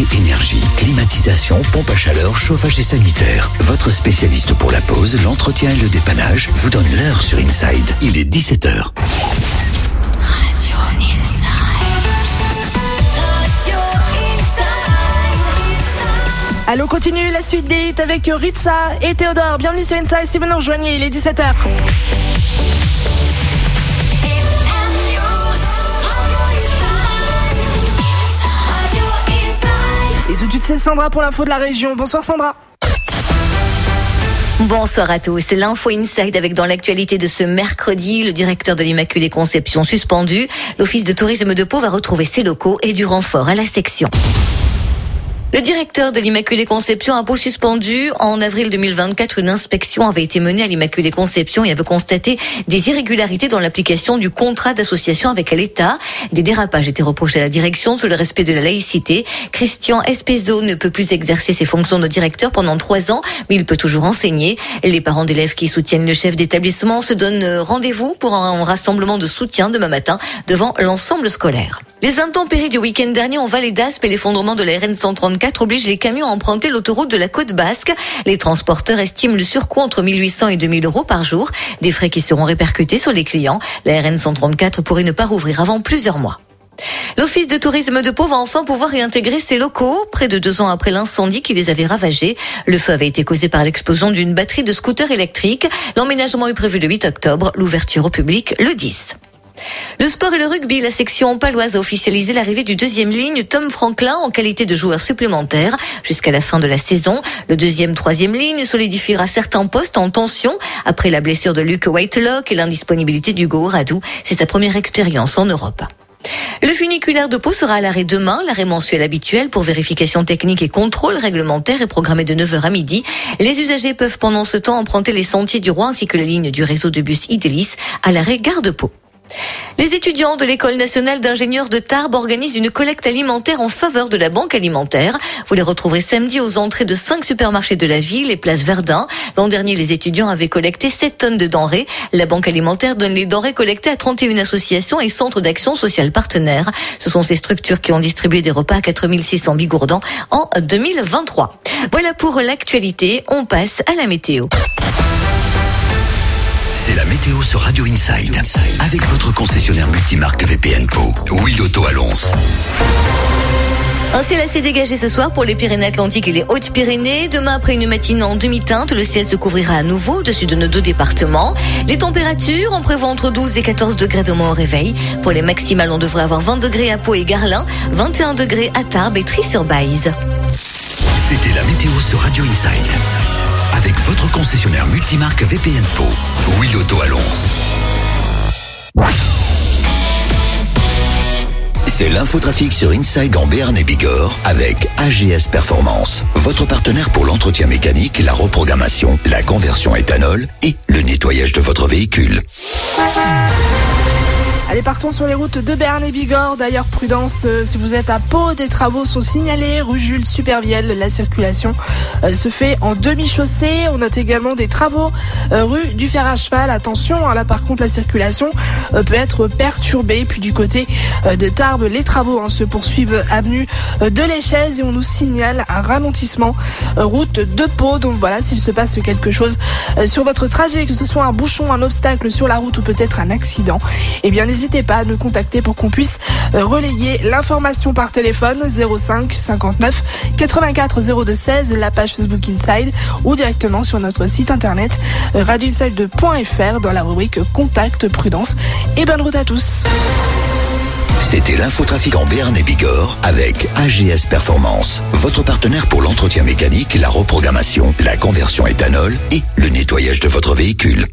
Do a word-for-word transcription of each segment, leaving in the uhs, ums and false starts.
T Énergie, climatisation, pompe à chaleur, chauffage et sanitaire. Votre spécialiste pour la pose, l'entretien et le dépannage vous donne l'heure sur Inside. Il est dix-sept heures. Radio Inside. Radio Inside. Allô, continue la suite des hits avec Ritza et Théodore. Bienvenue sur Inside, si vous nous rejoignez, il est dix-sept heures. Et tout de suite, c'est Sandra pour l'info de la région. Bonsoir Sandra. Bonsoir à tous. L'info Inside avec dans l'actualité de ce mercredi, le directeur de l'Immaculée Conception suspendu. L'Office de tourisme de Pau va retrouver ses locaux et du renfort à la section. Le directeur de l'Immaculée Conception a Pau suspendu. En avril deux mille vingt-quatre, une inspection avait été menée à l'Immaculée Conception et avait constaté des irrégularités dans l'application du contrat d'association avec l'État. Des dérapages étaient reprochés à la direction sur le respect de la laïcité. Christian Espezo ne peut plus exercer ses fonctions de directeur pendant trois ans, mais il peut toujours enseigner. Les parents d'élèves qui soutiennent le chef d'établissement se donnent rendez-vous pour un rassemblement de soutien demain matin devant l'ensemble scolaire. Les intempéries du week-end dernier en Vallée d'Aspe et l'effondrement de la R N cent trente-quatre obligent les camions à emprunter l'autoroute de la Côte Basque. Les transporteurs estiment le surcoût entre mille huit cents et deux mille euros par jour. Des frais qui seront répercutés sur les clients. La R N cent trente-quatre pourrait ne pas rouvrir avant plusieurs mois. L'Office de tourisme de Pau va enfin pouvoir réintégrer ses locaux, près de deux ans après l'incendie qui les avait ravagés. Le feu avait été causé par l'explosion d'une batterie de scooters électriques. L'emménagement est prévu le huit octobre, l'ouverture au public le dix. Le sport et le rugby, la section paloise a officialisé l'arrivée du deuxième ligne Tom Franklin en qualité de joueur supplémentaire jusqu'à la fin de la saison. Le deuxième, troisième ligne solidifiera certains postes en tension après la blessure de Luke Whitelock et l'indisponibilité d'Hugo Radou. C'est sa première expérience en Europe. Le funiculaire de Pau sera à l'arrêt demain. L'arrêt mensuel habituel pour vérification technique et contrôle réglementaire est programmé de neuf heures à midi. Les usagers peuvent pendant ce temps emprunter les sentiers du Roi ainsi que les lignes du réseau de bus Idélis à l'arrêt Gare de Pau. Les étudiants de l'École nationale d'ingénieurs de Tarbes organisent une collecte alimentaire en faveur de la banque alimentaire. Vous les retrouverez samedi aux entrées de cinq supermarchés de la ville et place Verdun. L'an dernier, les étudiants avaient collecté sept tonnes de denrées. La banque alimentaire donne les denrées collectées à trente et une associations et centres d'action sociale partenaires. Ce sont ces structures qui ont distribué des repas à quatre mille six cents bigourdans en deux mille vingt-trois. Voilà pour l'actualité. On passe à la météo. C'est la météo sur Radio Inside. Avec votre concessionnaire multimarque V P N Pau. Oui, l'auto à Lons. Un ciel assez dégagé ce soir pour les Pyrénées-Atlantiques et les Hautes-Pyrénées. Demain, après une matinée en demi-teinte, le ciel se couvrira à nouveau au-dessus de nos deux départements. Les températures, on prévoit entre douze et quatorze degrés demain au réveil. Pour les maximales, on devrait avoir vingt degrés à Pau et Garlin, vingt et un degrés à Tarbes et Trie-sur-Baïse. C'était la météo sur Radio Inside. Avec votre concessionnaire multimarque V P N Pau. Oui, l'auto à Lons. C'est l'infotrafic sur Inside en Béarn et Bigorre avec A G S Performance. Votre partenaire pour l'entretien mécanique, la reprogrammation, la conversion éthanol et le nettoyage de votre véhicule. Allez, partons sur les routes de Béarn et Bigorre. D'ailleurs, prudence, euh, si vous êtes à Pau, des travaux sont signalés. Rue Jules Supervielle, la circulation euh, se fait en demi-chaussée. On note également des travaux euh, rue du Fer à Cheval. Attention, hein, là par contre, la circulation euh, peut être perturbée. Puis du côté euh, de Tarbes, les travaux hein, se poursuivent avenue euh, de l'Échèze et on nous signale un ralentissement euh, route de Pau. Donc voilà, s'il se passe quelque chose euh, sur votre trajet, que ce soit un bouchon, un obstacle sur la route ou peut-être un accident, eh bien n'hésitez N'hésitez pas à nous contacter pour qu'on puisse relayer l'information par téléphone zéro cinq cinquante-neuf quatre-vingt-quatre zéro deux seize, la page Facebook Inside ou directement sur notre site internet radio inside point f r dans la rubrique Contact Prudence. Et bonne route à tous. C'était l'infotrafic en Béarn et Bigorre avec A G S Performance. Votre partenaire pour l'entretien mécanique, la reprogrammation, la conversion éthanol et le nettoyage de votre véhicule.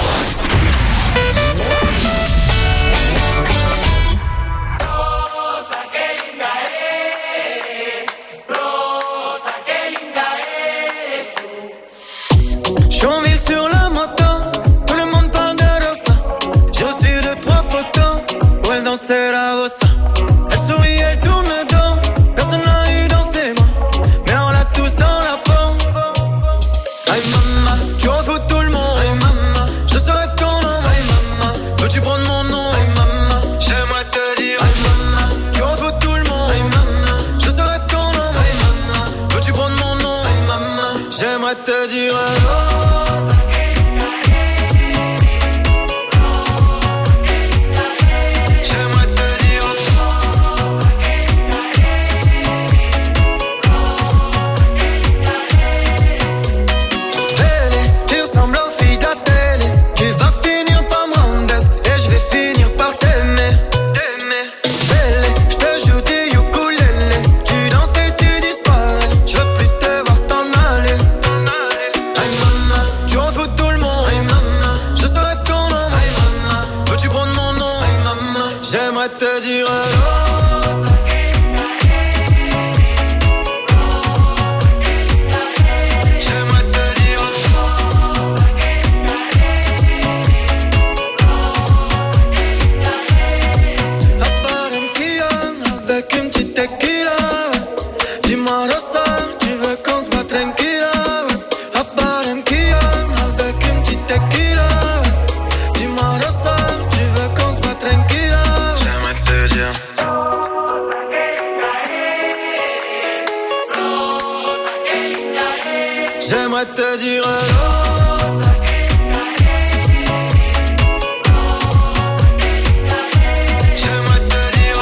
Sur la moto, tout le monde parle de Rosa. J'ai reçu deux, trois photos où elle dansait la bossa. Elle sourit, elle tourne le dos, personne n'a eu dans ses mains, mais on l'a tous dans la peau. Aïe maman, tu refous tout le monde. Aïe maman, je serai ton J'aimerais te dire Rosa. J'aimerais te dire Belle, tu ressembles aux filles de la télé. Tu vas finir par me rendre bête et je vais finir par t'aimer. Belle, je te joue du ukulélé. Tu danses et tu disparais. Je veux plus te voir t'en aller. Hey maman, tu en fous tout le monde. Hey maman, je serai ton nom. Hey maman, veux-tu prendre mon nom? Hey maman, j'aimerais te dire Rosa. J'aimerais te dire à Barranquilla avec une petite tequila. Dis-moi Rosa, tu veux qu'on se voit tranquilla. À Barranquilla avec une petite tequila. Dis-moi Rosa, tu veux qu'on se voit tranquilla. J'aimerais te dire J'aimerais te dire Rosa. J'aimerais te dire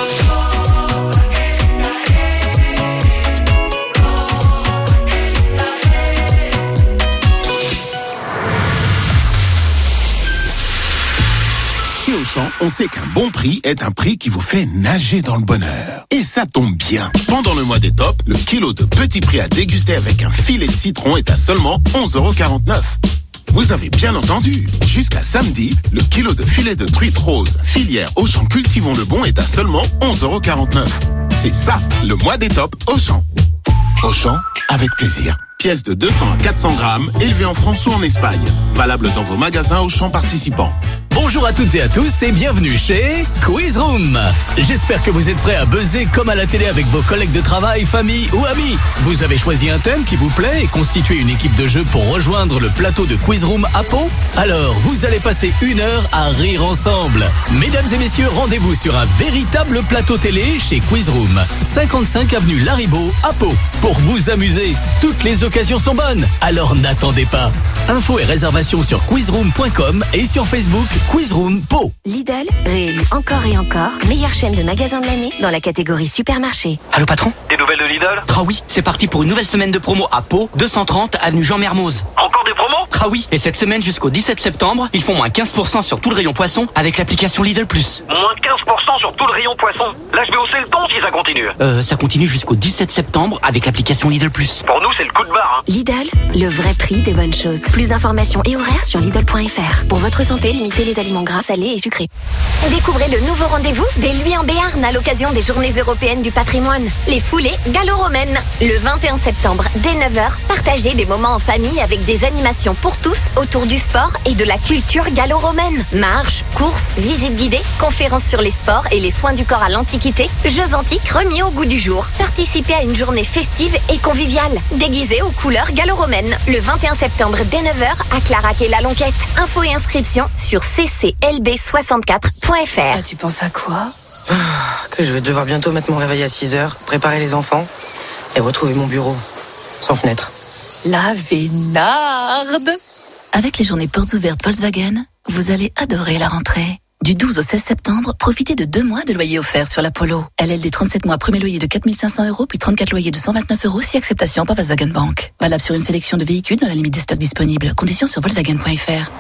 Chez Auchan, on sait qu'un bon prix est un prix qui vous fait nager dans le bonheur. Et ça tombe bien. Pendant le mois des tops, le kilo de petit prix à déguster avec un filet de citron est à seulement onze euros quarante-neuf. Vous avez bien entendu. Jusqu'à samedi, le kilo de filet de truite rose filière Auchan Cultivons le Bon est à seulement onze euros quarante-neuf. C'est ça, le mois des tops Auchan. Auchan, avec plaisir. Pièce de deux cents à quatre cents grammes, élevée en France ou en Espagne. Valable dans vos magasins Auchan participants. Bonjour à toutes et à tous et bienvenue chez Quiz Room. J'espère que vous êtes prêts à buzzer comme à la télé avec vos collègues de travail, famille ou amis. Vous avez choisi un thème qui vous plaît et constitué une équipe de jeu pour rejoindre le plateau de Quiz Room à Pau. Alors, vous allez passer une heure à rire ensemble. Mesdames et messieurs, rendez-vous sur un véritable plateau télé chez Quiz Room, cinquante-cinq avenue Laribout à Pau. Pour vous amuser, toutes les occasions sont bonnes. Alors n'attendez pas. Infos et réservations sur quizroom point com et sur Facebook Quizroom Pau. Lidl, réélu encore et encore, meilleure chaîne de magasins de l'année dans la catégorie supermarché. Allô patron? Des nouvelles de Lidl? Ah oui, c'est parti pour une nouvelle semaine de promo à Pau, deux cent trente avenue Jean Mermoz. Encore des promos? Ah oui, et cette semaine jusqu'au dix-sept septembre, ils font moins quinze pour cent sur tout le rayon poisson avec l'application Lidl plus. Moins quinze pour cent sur tout le rayon poisson. Là, je vais hausser le ton si ça continue. Euh, ça continue jusqu'au dix-sept septembre avec l'application Lidl plus. Pour nous, c'est le coup de barre. Hein. Lidl, le vrai prix des bonnes choses. Plus d'informations et horaires sur Lidl point F R. Pour votre santé, limitez les aliments gras, salés et sucrés. Découvrez le nouveau rendez-vous des Lui en Béarn à l'occasion des Journées européennes du patrimoine. Les foulées gallo-romaines. Le vingt et un septembre, dès neuf heures, partagez des moments en famille avec des animations pour tous autour du sport et de la culture gallo-romaine. Marches, courses, visites guidées, conférences sur les sports et les soins du corps à l'Antiquité, jeux antiques remis au goût du jour. Participez à une journée festive et conviviale, déguisée aux couleurs gallo-romaines. Le vingt et un septembre, dès neuf heures, à Clarac et la Lonquette. Infos et inscriptions sur c c l b soixante-quatre point f r. Ah, tu penses à quoi? Ah, que je vais devoir bientôt mettre mon réveil à six heures, préparer les enfants et retrouver mon bureau sans fenêtre. La Vénarde. Avec les journées portes ouvertes Volkswagen, vous allez adorer la rentrée. Du douze au seize septembre, profitez de deux mois de loyer offert sur la Polo. L L D trente-sept mois, premier loyer de quatre mille cinq cents euros, puis trente-quatre loyers de cent vingt-neuf euros si acceptation par Volkswagen Bank. Valable sur une sélection de véhicules dans la limite des stocks disponibles. Conditions sur Volkswagen point F R.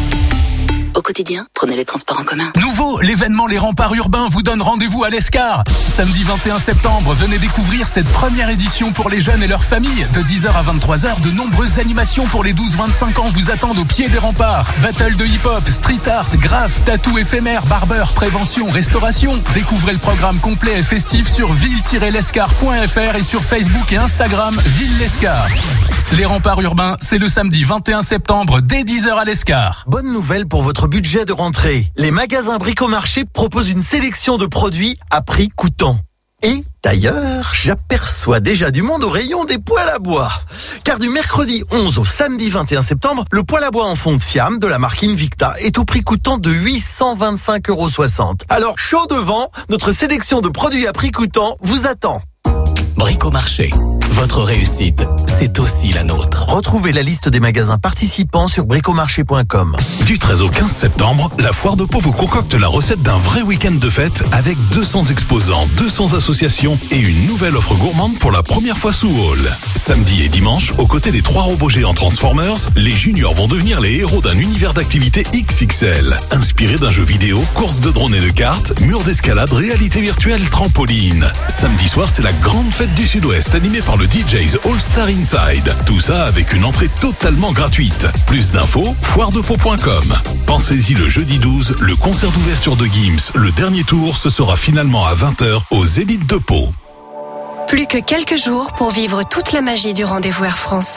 Au quotidien, prenez les transports en commun. Nouveau, l'événement Les Remparts Urbains vous donne rendez-vous à l'Escar. Samedi vingt et un septembre, venez découvrir cette première édition pour les jeunes et leurs familles. De dix heures à vingt-trois heures, de nombreuses animations pour les douze vingt-cinq ans vous attendent au pied des remparts. Battle de hip-hop, street art, graphe, tatou éphémère, barbeur, prévention, restauration. Découvrez le programme complet et festif sur ville tiret lescar point f r et sur Facebook et Instagram Ville Lescar. Les Remparts Urbains, c'est le samedi vingt et un septembre dès dix heures à l'Escar. Bonne nouvelle pour votre budget de rentrée. Les magasins Bricomarché proposent une sélection de produits à prix coûtant. Et d'ailleurs, j'aperçois déjà du monde au rayon des poêles à bois. Car du mercredi onze au samedi vingt et un septembre, le poêle à bois en fond de Siam de la marque Invicta est au prix coûtant de huit cent vingt-cinq euros soixante. Alors, chaud devant, notre sélection de produits à prix coûtant vous attend. Bricomarché, Votre réussite, c'est aussi la nôtre. Retrouvez la liste des magasins participants sur bricomarché point com. Du treize au quinze septembre, la Foire de Pau vous concocte la recette d'un vrai week-end de fête avec deux cents exposants, deux cents associations et une nouvelle offre gourmande pour la première fois sous Hall. Samedi et dimanche, aux côtés des trois robots géants Transformers, les juniors vont devenir les héros d'un univers d'activités X X L. Inspiré d'un jeu vidéo, course de drones et de cartes, mur d'escalade, réalité virtuelle, trampoline. Samedi soir, c'est la grande fête du Sud-Ouest animée par le D J's All Star Inside. Tout ça avec une entrée totalement gratuite. Plus d'infos, foire de pau point com. Pensez-y, le jeudi douze, le concert d'ouverture de Gims, le dernier tour, ce sera finalement à vingt heures au Zénith de Pau. Plus que quelques jours pour vivre toute la magie du rendez-vous Air France.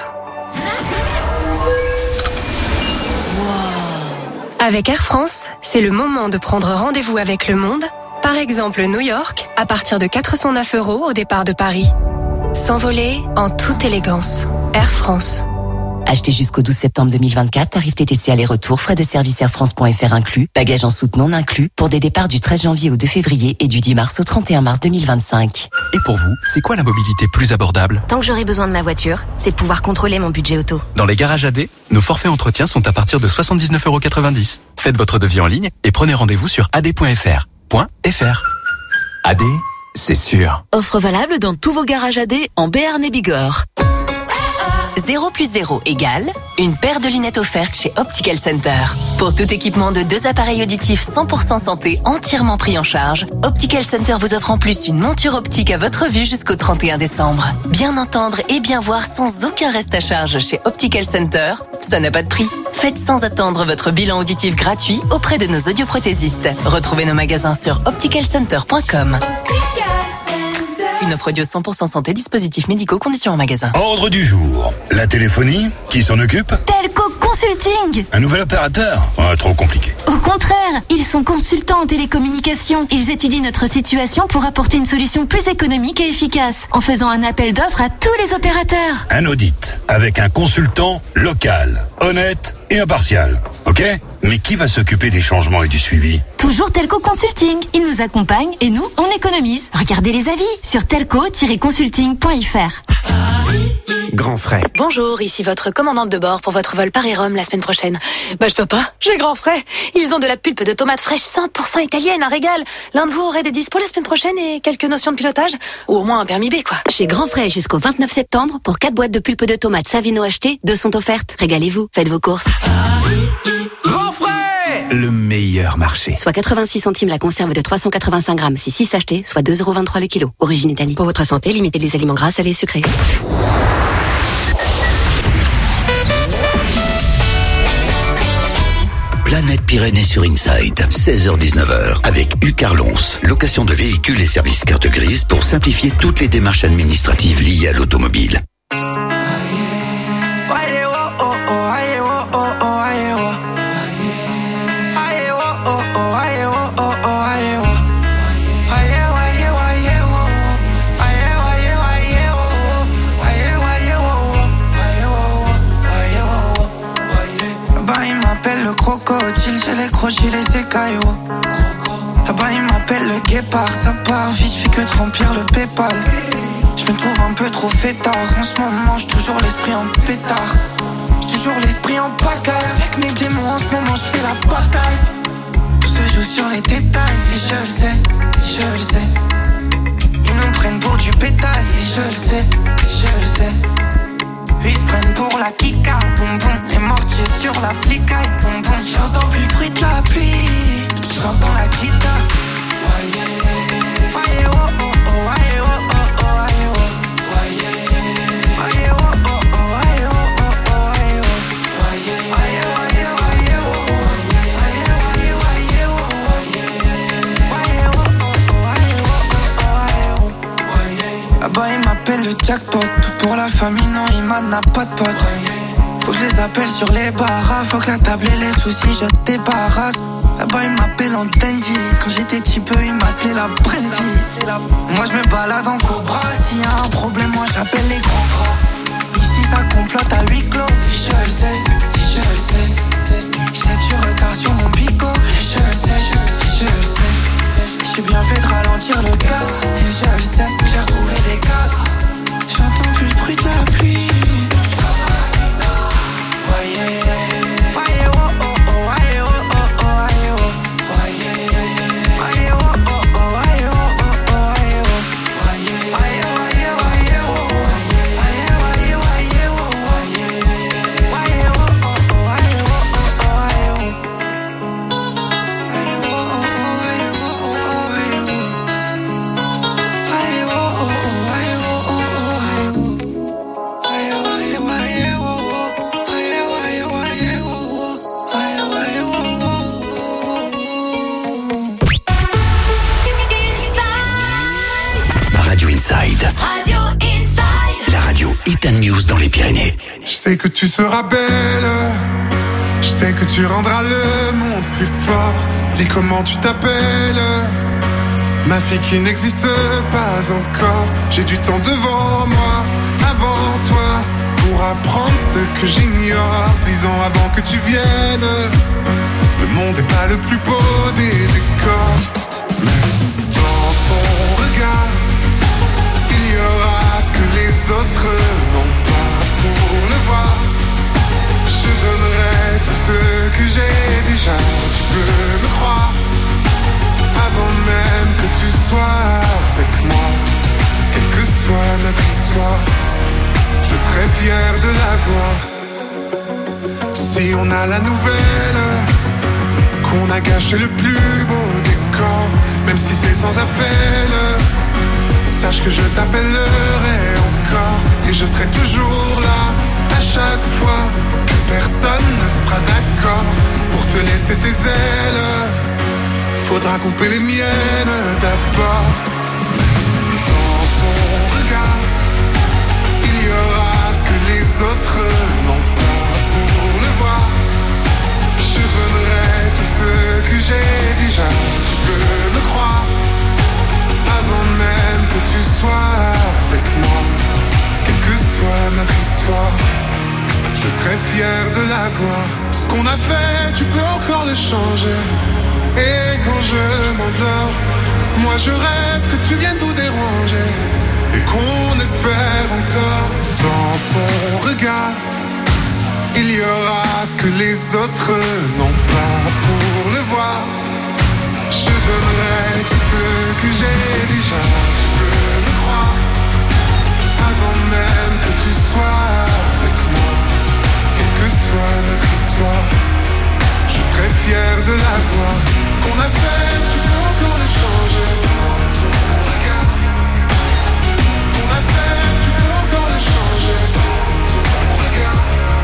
Avec Air France, c'est le moment de prendre rendez-vous avec le monde. Par exemple, New York, à partir de quatre cent neuf euros au départ de Paris. S'envoler en toute élégance. Air France. Achetez jusqu'au douze septembre deux mille vingt-quatre, tarif T T C aller-retour, frais de service Air France point F R inclus, bagages en soute non inclus, pour des départs du treize janvier au deux février et du dix mars au trente et un mars deux mille vingt-cinq. Et pour vous, c'est quoi la mobilité plus abordable? Tant que j'aurai besoin de ma voiture, c'est de pouvoir contrôler mon budget auto. Dans les garages A D, nos forfaits entretien sont à partir de soixante-dix-neuf euros quatre-vingt-dix. Faites votre devis en ligne et prenez rendez-vous sur a d point f r. .fr. A D, c'est sûr. Offre valable dans tous vos garages A D en Béarn et Bigorre. zéro plus zéro égale une paire de lunettes offertes chez Optical Center. Pour tout équipement de deux appareils auditifs cent pour cent santé entièrement pris en charge, Optical Center vous offre en plus une monture optique à votre vue jusqu'au trente et un décembre. Bien entendre et bien voir sans aucun reste à charge chez Optical Center, ça n'a pas de prix. Faites sans attendre votre bilan auditif gratuit auprès de nos audioprothésistes. Retrouvez nos magasins sur optical center point com. Une offre audio cent pour cent santé, dispositifs médicaux, conditions en magasin. Ordre du jour. La téléphonie, qui s'en occupe? Telco Consulting. Un nouvel opérateur? Ah, trop compliqué. Au contraire, ils sont consultants en télécommunications. Ils étudient notre situation pour apporter une solution plus économique et efficace, en faisant un appel d'offres à tous les opérateurs. Un audit, avec un consultant local, honnête et impartial. Ok? Mais qui va s'occuper des changements et du suivi? Toujours Telco Consulting. Ils nous accompagnent et nous, on économise. Regardez les avis sur telco tiret consulting point f r. Grand frais. Bonjour, ici votre commandante de bord pour votre vol Paris-Rome la semaine prochaine. Bah je peux pas, j'ai grand frais. Ils ont de la pulpe de tomates fraîches cent pour cent italienne, un régal. L'un de vous aurait des dispos la semaine prochaine et quelques notions de pilotage? Ou au moins un permis B, quoi. Chez Grand Frais jusqu'au vingt-neuf septembre, pour quatre boîtes de pulpe de tomates Savino achetées, deux sont offertes. Régalez-vous, faites vos courses. Grand frais! Le meilleur marché. Soit quatre-vingt-six centimes la conserve de trois cent quatre-vingt-cinq grammes, si six achetés, soit deux euros vingt-trois le kilo. Origine Italie. Pour votre santé, limitez les aliments gras, salés et sucrés. Planète Pyrénées sur Inside, seize heures dix-neuf heures, avec Ucarlons, location de véhicules et services carte grise pour simplifier toutes les démarches administratives liées à l'automobile. Crocodile, j'ai les crochets, les écailles, oh. Là-bas il m'appelle le guépard, ça part vite, je fais que de remplir le Paypal. Je me trouve un peu trop fêtard, en ce moment j'ai toujours l'esprit en pétard. J'ai toujours l'esprit en pagaille, avec mes démons en ce moment je fais la bataille. Tout se joue sur les détails, et je le sais, je le sais. Ils nous prennent pour du bétail, et je le sais, je le sais. Ils se prennent pour la kika, boum boum. Les mortiers sur la flicaille, boum boum. J'entends plus le bruit de la pluie, j'entends la guitare. Waye oh oh oh, waye oh oh oh, waye oh. Waye oh oh oh, waye oh oh oh, waye oh. Waye waye waye waye oh. Waye waye oh. Waye oh oh oh, waye oh. Là-bas il m'appelle le jackpot. Tout pour la famille, non, il n'a pas de pote. Faut que je les appelle sur les barras. Faut que la table et les soucis, je te débarrasse. Là-bas, il m'appelle en dandy. Quand j'étais petit peu, il m'appelait la brandy. Moi, je me balade en cobra. S'il y a un problème, moi, j'appelle les grands bras. Ici, ça complote à huis clos. Et je le sais, et je le sais. J'ai du retard sur mon bigot. Et je le sais, et je le sais. J'ai bien fait de ralentir le gaz. Et je le sais, j'ai retrouvé des cases. J'entends plus Britann News dans les Pyrénées. Je sais que tu seras belle, je sais que tu rendras le monde plus fort. Dis comment tu t'appelles, ma fille qui n'existe pas encore. J'ai du temps devant moi, avant toi, pour apprendre ce que j'ignore. Dix ans avant que tu viennes, le monde n'est pas le plus beau des décors. Mais dans ton regard, il y aura ce que les autres n'ont pas. Pour le voir, je donnerai tout ce que j'ai déjà. Tu peux me croire, avant même que tu sois avec moi. Quelle que soit notre histoire, je serai fier de la voir. Si on a la nouvelle qu'on a gâché le plus beau décor, même si c'est sans appel, sache que je t'appellerai encore. Et je serai toujours là, à chaque fois que personne ne sera d'accord. Pour te laisser tes ailes, faudra couper les miennes d'abord. Dans ton regard, il y aura ce que les autres n'ont pas. Pour le voir, je donnerai tout ce que j'ai déjà. Tu peux me croire, avant même que tu sois avec moi. Quelle que soit notre histoire, je serai fier de la voir. Ce qu'on a fait, tu peux encore le changer. Et quand je m'endors, moi je rêve que tu viennes tout déranger. Et qu'on espère encore. Dans ton regard, il y aura ce que les autres n'ont pas. Pour le voir, je donnerai tout ce que j'ai déjà. Tu peux me croire, avant même que tu sois avec moi. Quelle que soit notre histoire, je serai fier de la voir. Ce qu'on a fait, tu peux encore le changer. Dans ton regard, ce qu'on a fait, tu peux encore le changer. Dans ton regard,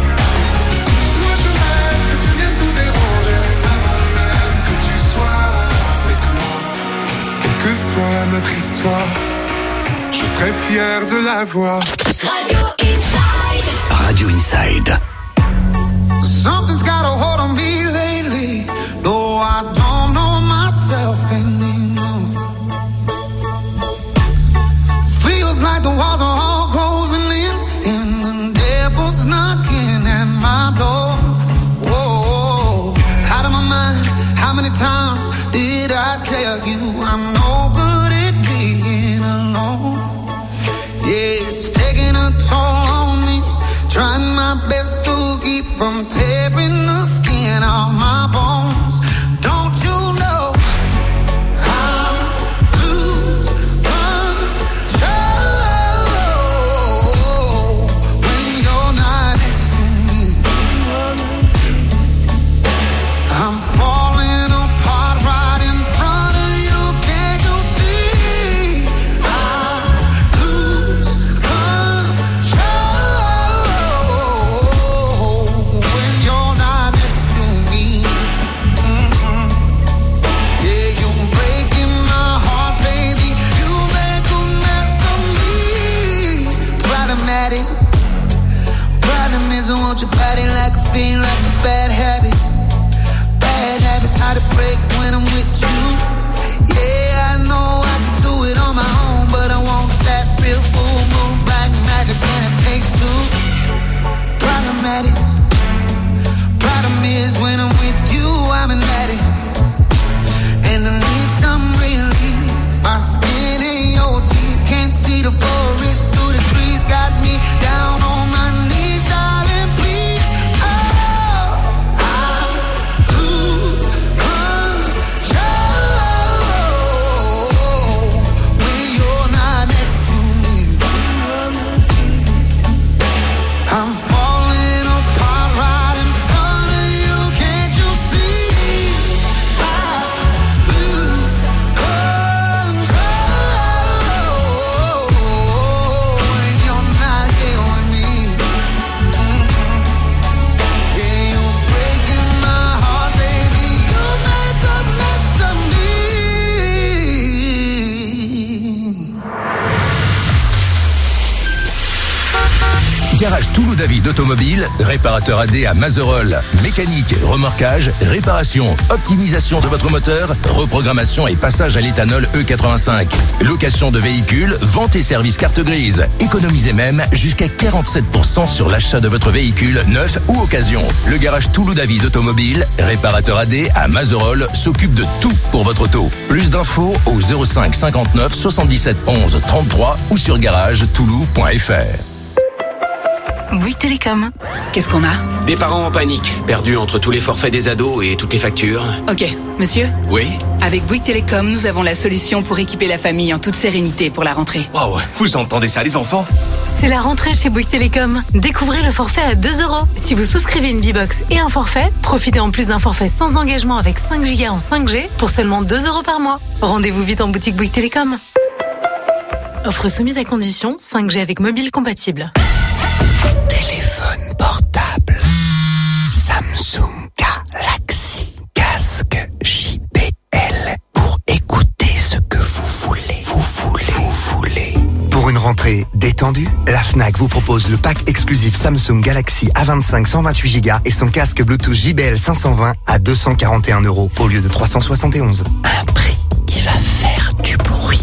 moi je rêve que tu viennes tout déranger. Avant même que tu sois avec moi. Quelle que soit notre histoire, je serai fier de la voir. Radio Inside. Radio Inside. Something's got a hold on me lately. No, I don't know myself anymore. Feels like the walls are all closing in, and the devil's knocking at my door. Whoa, out of my mind. How many times did I tell you I'm no good at being alone? Yeah, it's taking a toll on me. Trying my best to keep from tearing the skin off my bones. Don't you know I lose control when you're not next to me? I'm falling apart right in front of you. Can't you see? I lose control when you're not next to me. Mm-hmm. Yeah, you're breaking my heart, baby. You make a mess of me. Problematic. Problem is I want your body like a fiend, like a bad habit. Bad habits hard to break when I'm with you. Yeah, I know I can do it on my own, but I want that real full moon, black magic, and it takes two. Problematic. Problem is when I'm with you, I'm an addict, and I need some relief. My skin ain't your teeth, can't see the forest through the trees. Got me down on my knees, darling, please. Oh, I lose control Garage Toulouse David Automobile, réparateur A D à Mazerolles, mécanique, remorquage, réparation, optimisation de votre moteur, reprogrammation et passage à l'éthanol E quatre-vingt-cinq. Location de véhicules, vente et service carte grise. Économisez même jusqu'à quarante-sept pour cent sur l'achat de votre véhicule neuf ou occasion. Le garage Toulouse David Automobile, réparateur A D à Mazerolles, s'occupe de tout pour votre auto. Plus d'infos au zéro cinq cinquante-neuf soixante-dix-sept onze trente-trois ou sur garage toulouse point f r. Bouygues Télécom. Qu'est-ce qu'on a? Des parents en panique, perdus entre tous les forfaits des ados et toutes les factures. Ok, monsieur? Oui? Avec Bouygues Télécom, nous avons la solution pour équiper la famille en toute sérénité pour la rentrée. Waouh, vous entendez ça les enfants? C'est la rentrée chez Bouygues Télécom. Découvrez le forfait à deux euros. Si vous souscrivez une B-Box et un forfait, profitez en plus d'un forfait sans engagement avec cinq gigas en cinq G pour seulement deux euros par mois. Rendez-vous vite en boutique Bouygues Télécom. Offre soumise à condition, cinq G avec mobile compatible. Téléphone portable, Samsung Galaxy, casque J B L pour écouter ce que vous voulez. Vous voulez, vous voulez. Pour une rentrée détendue, la Fnac vous propose le pack exclusif Samsung Galaxy A vingt-cinq cent vingt-huit gigas et son casque Bluetooth J B L cinq cent vingt à deux cent quarante et un euros au lieu de trois cent soixante et onze. Un prix qui va faire du bruit.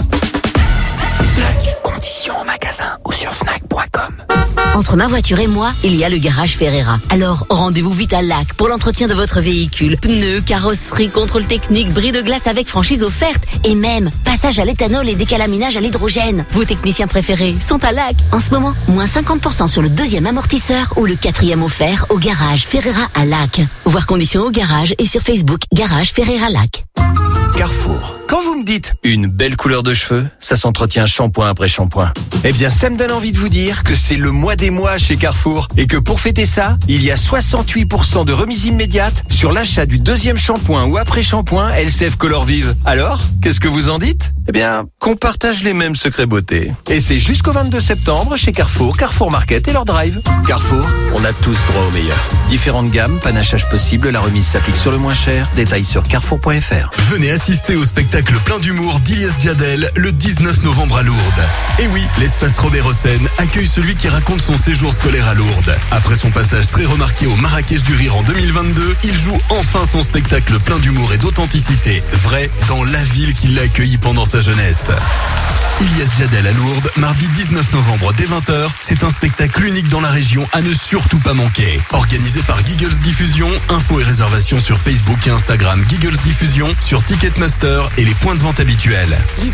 Fnac, conditions en magasin ou sur fnac point com. Entre ma voiture et moi, il y a le garage Ferreira. Alors, rendez-vous vite à Lac pour l'entretien de votre véhicule. Pneus, carrosserie, contrôle technique, bris de glace avec franchise offerte et même passage à l'éthanol et décalaminage à l'hydrogène. Vos techniciens préférés sont à Lac. En ce moment, moins cinquante pour cent sur le deuxième amortisseur ou le quatrième offert au garage Ferreira à Lac. Voir conditions au garage et sur Facebook, garage Ferreira Lac. Carrefour. Quand vous me dites une belle couleur de cheveux, ça s'entretient shampoing après shampoing. Eh bien, ça me donne envie de vous dire que c'est le mois des mois chez Carrefour et que pour fêter ça, il y a soixante-huit pour cent de remise immédiate sur l'achat du deuxième shampoing ou après shampoing L C F Color Vive. Alors, qu'est-ce que vous en dites? Eh bien, qu'on partage les mêmes secrets beauté. Et c'est jusqu'au vingt-deux septembre chez Carrefour, Carrefour Market et leur drive. Carrefour, on a tous droit au meilleur. Différentes gammes, panachage possible, la remise s'applique sur le moins cher. Détails sur carrefour point f r. Venez assister au spectacle plein d'humour d'Ilyes Djadel le dix-neuf novembre à Lourdes. Et oui, l'espace Robert Hossein accueille celui qui raconte son séjour scolaire à Lourdes. Après son passage très remarqué au Marrakech du Rire en deux mille vingt-deux, il joue enfin son spectacle plein d'humour et d'authenticité, vrai dans la ville qui l'a accueilli pendant sa jeunesse. Ilyes Djadel à Lourdes, mardi dix-neuf novembre dès vingt heures. C'est un spectacle unique dans la région à ne surtout pas manquer. Organisé par Giggles Diffusion, infos et réservations sur Facebook et Instagram Giggles Diffusion, sur Ticketmaster et les points de vente habituels. Lidl.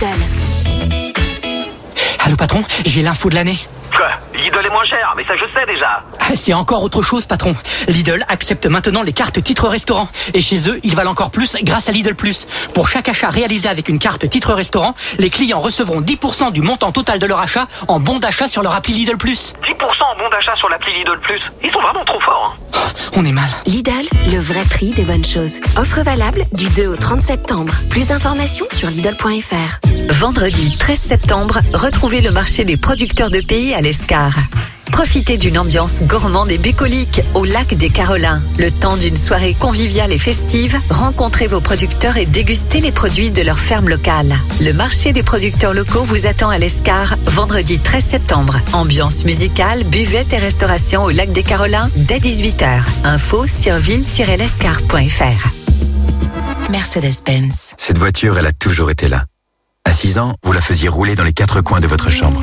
Allô patron, j'ai l'info de l'année. Quoi? Lidl est moins cher, mais ça je sais déjà. C'est encore autre chose, patron. Lidl accepte maintenant les cartes titres restaurant. Et chez eux, ils valent encore plus grâce à Lidl Plus. Pour chaque achat réalisé avec une carte titre restaurant, les clients recevront dix pour cent du montant total de leur achat en bon d'achat sur leur appli Lidl Plus. dix pour cent en bon d'achat sur l'appli Lidl Plus. Ils sont vraiment trop forts. Hein. On est mal. Lidl, le vrai prix des bonnes choses. Offre valable du deux au trente septembre. Plus d'informations sur lidl point f r. Vendredi treize septembre, retrouvez le marché des producteurs de pays à l'Escar. Profitez d'une ambiance gourmande et bucolique au lac des Carolins. Le temps d'une soirée conviviale et festive, rencontrez vos producteurs et dégustez les produits de leur ferme locale. Le marché des producteurs locaux vous attend à l'Escar, vendredi treize septembre. Ambiance musicale, buvette et restauration au lac des Carolins dès dix-huit heures. Info sur ville tiret lescar point f r. Mercedes-Benz. Cette voiture, elle a toujours été là. À six ans, vous la faisiez rouler dans les quatre coins de votre chambre.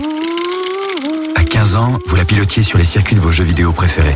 À quinze ans, vous la pilotiez sur les circuits de vos jeux vidéo préférés.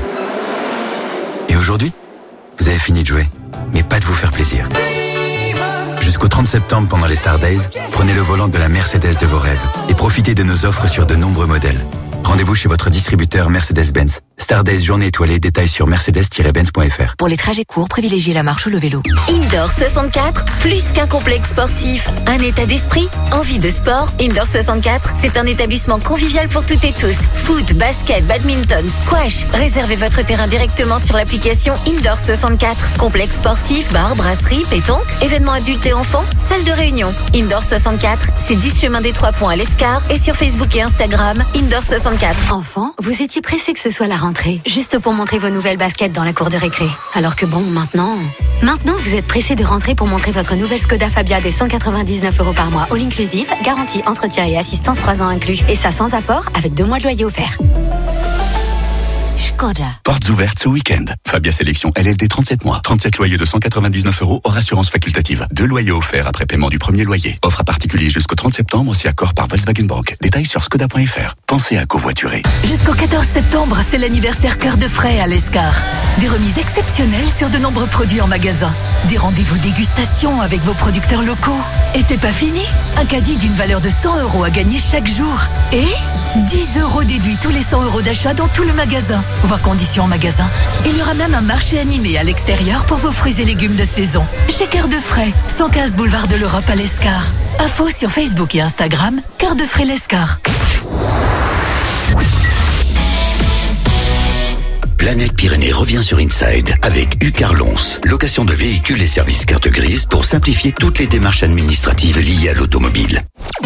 Et aujourd'hui, vous avez fini de jouer, mais pas de vous faire plaisir. Jusqu'au trente septembre, pendant les Star Days, prenez le volant de la Mercedes de vos rêves et profitez de nos offres sur de nombreux modèles. Rendez-vous chez votre distributeur Mercedes-Benz. Star Days journée étoilée, détails sur mercedes tiret benz point f r. Pour les trajets courts, privilégiez la marche ou le vélo. Indoor soixante-quatre, plus qu'un complexe sportif, un état d'esprit, envie de sport. Indoor soixante-quatre, c'est un établissement convivial pour toutes et tous. Foot, basket, badminton, squash. Réservez votre terrain directement sur l'application Indoor soixante-quatre. Complexe sportif, bar, brasserie, pétanque, événements adultes et enfants, salle de réunion. Indoor soixante-quatre, c'est dix chemin des Trois Points à l'Escar et sur Facebook et Instagram, Indoor soixante-quatre. Enfant, vous étiez pressé que ce soit la rentrée, juste pour montrer vos nouvelles baskets dans la cour de récré. Alors que bon, maintenant... Maintenant, vous êtes pressé de rentrer pour montrer votre nouvelle Skoda Fabia des cent quatre-vingt-dix-neuf euros par mois, all inclusive, garantie, entretien et assistance trois ans inclus. Et ça sans apport, avec deux mois de loyer offert. Skoda. Portes ouvertes ce week-end. Fabia Sélection L L D trente-sept mois. trente-sept loyers de cent quatre-vingt-dix-neuf euros hors assurance facultative. Deux loyers offerts après paiement du premier loyer. Offre à particulier jusqu'au trente septembre, si accord par Volkswagen Bank. Détails sur skoda point f r. Pensez à covoiturer. Jusqu'au quatorze septembre, c'est l'anniversaire Cœur de Frais à l'Escar. Des remises exceptionnelles sur de nombreux produits en magasin. Des rendez-vous dégustation avec vos producteurs locaux. Et c'est pas fini. Un caddie d'une valeur de cent euros à gagner chaque jour. Et dix euros déduits tous les cent euros d'achat dans tout le magasin. Voir conditions en magasin. Il y aura même un marché animé à l'extérieur pour vos fruits et légumes de saison. Chez Cœur de Frais, cent quinze boulevard de l'Europe à l'Escar. Info sur Facebook et Instagram, Cœur de Frais l'Escar. Planète Pyrénées revient sur Inside avec U-Carlons, location de véhicules et services carte grise pour simplifier toutes les démarches administratives liées à l'automobile.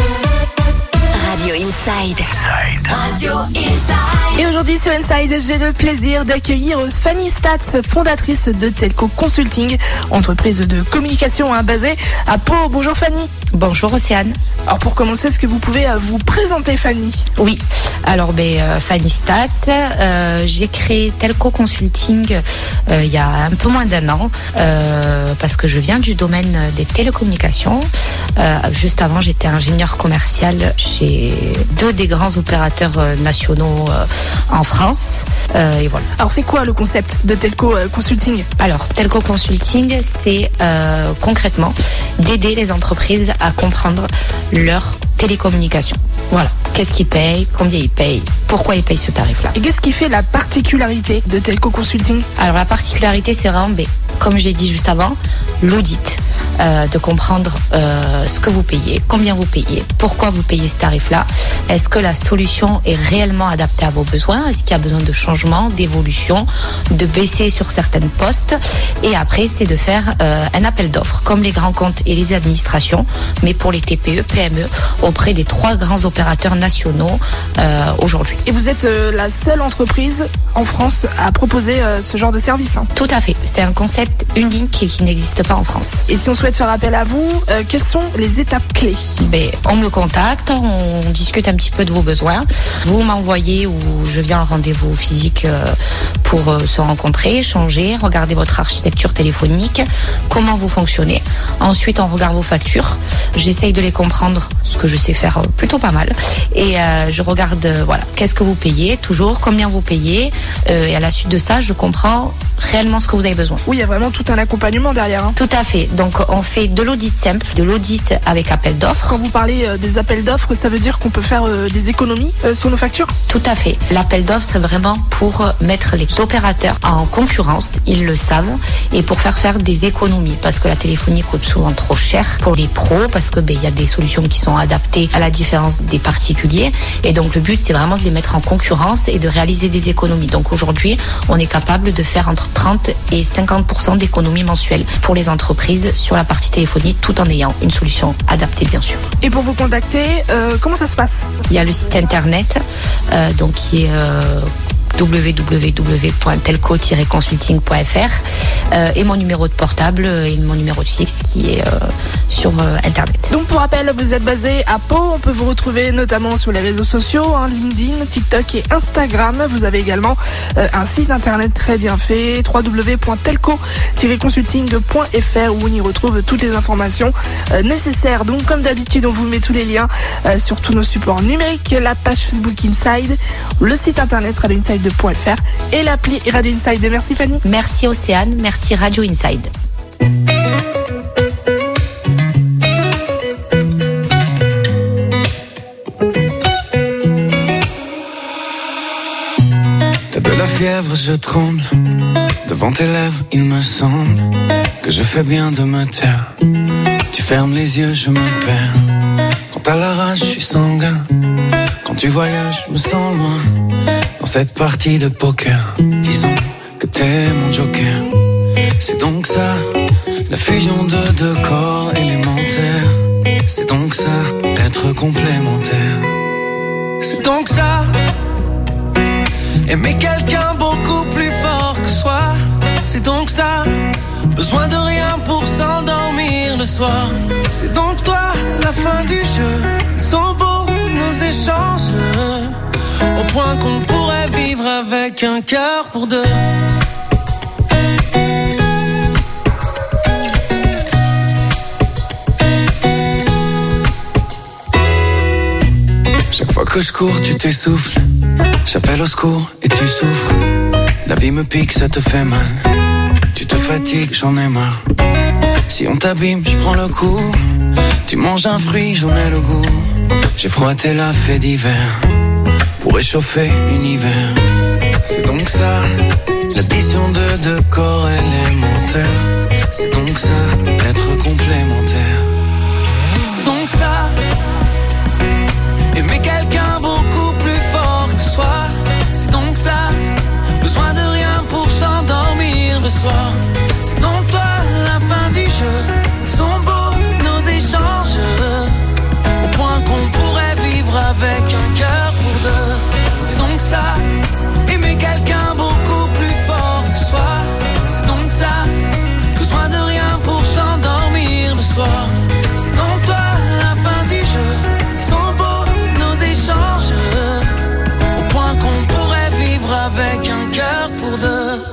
Radio Inside. Inside. Radio Inside. Et aujourd'hui sur Inside, j'ai le plaisir d'accueillir Fanny Stats, fondatrice de Telco Consulting, entreprise de communication hein, basée à Pau. Bonjour Fanny. Bonjour Océane. Alors pour commencer, est-ce que vous pouvez euh, vous présenter Fanny? Oui, alors ben, euh, Fanny Stats, euh, j'ai créé Telco Consulting euh, il y a un peu moins d'un an euh, parce que je viens du domaine des télécommunications. Euh, juste avant, j'étais ingénieur commercial chez deux des grands opérateurs euh, nationaux euh, en France. Euh, et voilà. Alors c'est quoi le concept de Telco euh, Consulting? Alors Telco Consulting, c'est euh, concrètement d'aider les entreprises à comprendre leur télécommunication. Voilà. Qu'est-ce qu'ils payent, combien ils payent, pourquoi ils payent ce tarif-là. Et qu'est-ce qui fait la particularité de Telco Consulting? Alors la particularité, c'est vraiment, ben, comme j'ai dit juste avant, l'audit. Euh, de comprendre euh, ce que vous payez, combien vous payez, pourquoi vous payez ce tarif-là, est-ce que la solution est réellement adaptée à vos besoins, est-ce qu'il y a besoin de changement, d'évolution, de baisser sur certaines postes, et après c'est de faire euh, un appel d'offres, comme les grands comptes et les administrations, mais pour les T P E, P M E, auprès des trois grands opérateurs nationaux euh, aujourd'hui. Et vous êtes euh, la seule entreprise en France à proposer euh, ce genre de service hein? Tout à fait, c'est un concept unique qui, qui n'existe pas en France. Et si on souhaite faire appel à vous, euh, quelles sont les étapes clés? Ben, on me contacte, on discute un petit peu de vos besoins. Vous m'envoyez ou je viens en rendez-vous physique euh, pour euh, se rencontrer, échanger, regarder votre architecture téléphonique, comment vous fonctionnez. Ensuite, on regarde vos factures. J'essaye de les comprendre, ce que je sais faire euh, plutôt pas mal. Et euh, je regarde, euh, voilà, qu'est-ce que vous payez, toujours, combien vous payez. Euh, et à la suite de ça, je comprends réellement ce que vous avez besoin. Oui, il y a vraiment tout un accompagnement derrière. Hein. Tout à fait. Donc, on fait de l'audit simple, de l'audit avec appel d'offres. Quand vous parlez euh, des appels d'offres, ça veut dire qu'on peut faire euh, des économies euh, sur nos factures? Tout à fait. L'appel d'offres, c'est vraiment pour mettre les opérateurs en concurrence, ils le savent, et pour faire faire des économies, parce que la téléphonie coûte souvent trop cher pour les pros, parce que ben, y a des solutions qui sont adaptées à la différence des particuliers, et donc le but, c'est vraiment de les mettre en concurrence et de réaliser des économies. Donc aujourd'hui, on est capable de faire entre trente et cinquante pour cent d'économies mensuelles pour les entreprises sur la partie téléphonie, tout en ayant une solution adaptée bien sûr. Et pour vous contacter, euh, comment ça se passe? Il y a le site internet euh, donc qui est euh, w w w point telco tiret consulting point f r euh, et mon numéro de portable et mon numéro de fixe qui est euh, sur euh, internet. Donc pour rappel, vous êtes basé à Pau, on peut vous retrouver notamment sur les réseaux sociaux, hein, LinkedIn, TikTok et Instagram. Vous avez également euh, un site internet très bien fait, w w w point telco tiret consulting point f r, où on y retrouve toutes les informations euh, nécessaires. Donc comme d'habitude, on vous met tous les liens euh, sur tous nos supports numériques, la page Facebook Inside, le site internet radio inside point f r et l'appli Radio Inside. Merci Fanny. Merci Océane, merci Radio Inside. T'as de la fièvre, je tremble. Devant tes lèvres, il me semble que je fais bien de me taire. Tu fermes les yeux, je me perds. Quand t'as la rage, je suis sanguin. Quand tu voyages, je me sens loin. Dans cette partie de poker, disons que t'es mon joker. C'est donc ça, la fusion de deux corps élémentaires. C'est donc ça, être complémentaire. C'est donc ça, aimer quelqu'un beaucoup plus fort que soi. C'est donc ça, besoin de rien pour s'endormir le soir. C'est donc toi, la fin du jeu. Ils sont beaux nos échanges, au point qu'on pourrait vivre avec un cœur pour deux. Chaque fois que je cours, tu t'essouffles. J'appelle au secours et tu souffres. La vie me pique, ça te fait mal. Tu te fatigues, j'en ai marre. Si on t'abîme, je prends le coup. Tu manges un fruit, j'en ai le goût. J'ai froissé la fée d'hiver pour réchauffer l'univers. C'est donc ça, l'addition de deux corps élémentaires. C'est donc ça, être complémentaire. C'est donc ça, aimer quelqu'un beaucoup plus fort que soi. C'est donc ça, besoin de rien pour s'endormir le soir. C'est donc toi, la fin du jeu. Ils sont beaux, nos échanges, au point qu'on pourrait vivre avec un cœur pour deux. C'est donc ça, aimer quelqu'un beaucoup plus fort que soi. C'est donc ça, besoin de rien pour s'endormir le soir. C'est donc toi, la fin du jeu. Ils sont beaux, nos échanges, au point qu'on pourrait vivre avec un cœur pour deux.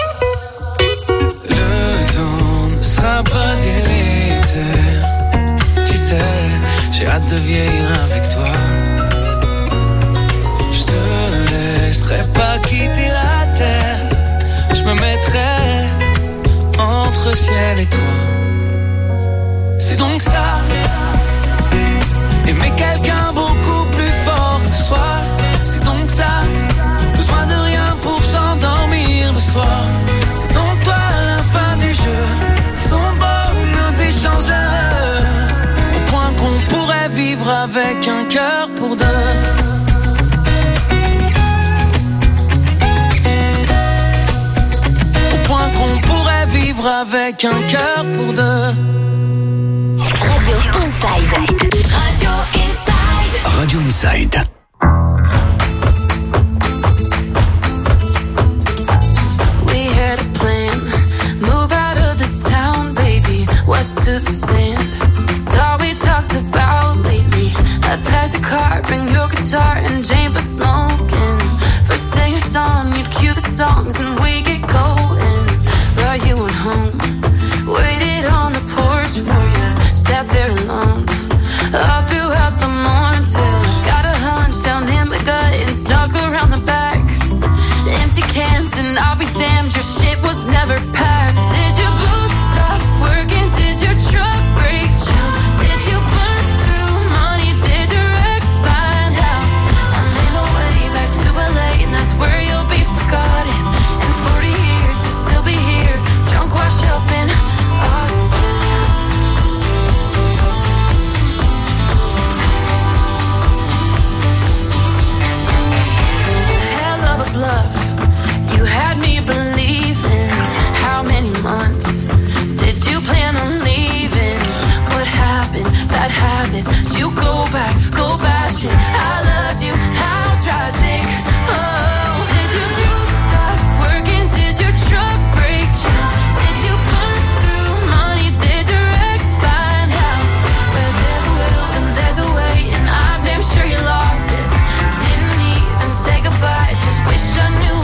Le temps ne sera pas délétère. Tu sais, j'ai hâte de vieillir avec toi. Je te laisserai pas quitter la terre. Je me mettrai entre ciel et toi. C'est donc ça, aimer quelqu'un beaucoup plus fort que soi. C'est donc ça, besoin de rien pour s'endormir le soir. C'est donc toi, la fin du jeu. Ils sont beaux, nos échangeurs, au point qu'on pourrait vivre avec un cœur pour deux. Au point qu'on pourrait vivre avec un cœur pour deux. Radio Inside. Radio Inside. Radio Inside. We had a plan, move out of this town, baby, west to the sand. It's all we talked about lately. I packed the car, bring your guitar and Jane for smoking. First thing at dawn, you'd cue the songs and we get going. Brought you on home, waited on the porch for you, sat there alone all throughout the morning till got a hunch down in my gut and snuck around the back. Empty cans and I'll be damned, your shit was never packed. Did your boots stop working? Did your truck break down? Did you burn through money? Did your ex find out? I made my way back to L A and that's where you'll be forgotten. In forty years you'll still be here, drunk washed up in Austin. Love, you had me believing. How many months did you plan on leaving? What happened? Bad habits. Did you go back, go bashing? I loved you, how tragic. Oh, did your boots stop working? Did your truck break down? Did you burn through money? Did your ex find out? Where there's a will and there's a way, and I'm damn sure you lost it. Didn't even say goodbye, just wish I knew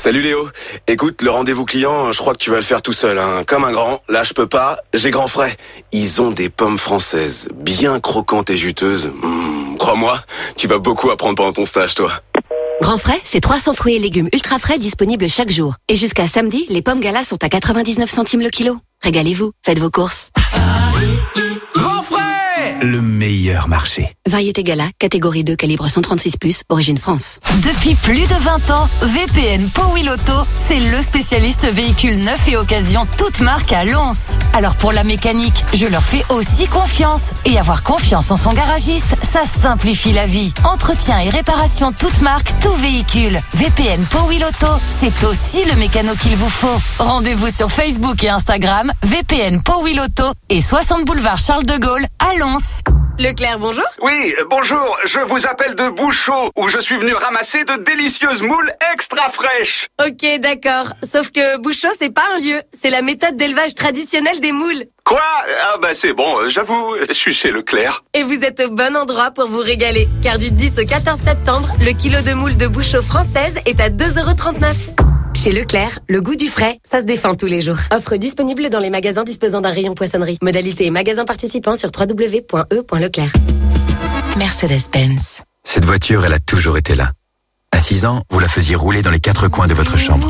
Salut Léo. Écoute, le rendez-vous client, je crois que tu vas le faire tout seul, hein. Comme un grand. Là, je peux pas. J'ai grand frais. Ils ont des pommes françaises, bien croquantes et juteuses. Mmh, crois-moi, tu vas beaucoup apprendre pendant ton stage, toi. Grand frais, c'est trois cents fruits et légumes ultra frais disponibles chaque jour. Et jusqu'à samedi, les pommes Gala sont à quatre-vingt-dix-neuf centimes le kilo. Régalez-vous, faites vos courses. Grand frais, le meilleur marché. Variété Gala, catégorie deux, calibre cent trente-six plus, origine France. Depuis plus de vingt ans, V P N Powheel Auto, c'est le spécialiste véhicule neuf et occasion toute marque à Lons. Alors pour la mécanique, je leur fais aussi confiance. Et avoir confiance en son garagiste, ça simplifie la vie. Entretien et réparation toute marque, tout véhicule. V P N Powheel Auto, c'est aussi le mécano qu'il vous faut. Rendez-vous sur Facebook et Instagram, V P N Powheel Auto et soixante boulevard Charles de Gaulle à Lons. Leclerc, bonjour. Oui, bonjour, je vous appelle de Bouchot, où je suis venu ramasser de délicieuses moules extra fraîches. Ok, d'accord. Sauf que Bouchot, c'est pas un lieu, c'est la méthode d'élevage traditionnelle des moules. Quoi? Ah bah c'est bon, j'avoue, je suis chez Leclerc. Et vous êtes au bon endroit pour vous régaler, car du dix au quatorze septembre, le kilo de moules de Bouchot française est à deux euros trente-neuf. Chez Leclerc, le goût du frais, ça se défend tous les jours. Offre disponible dans les magasins disposant d'un rayon poissonnerie. Modalité et magasins participants sur w w w point e point leclerc. Mercedes-Benz. Cette voiture, elle a toujours été là. À six ans, vous la faisiez rouler dans les quatre coins de votre chambre.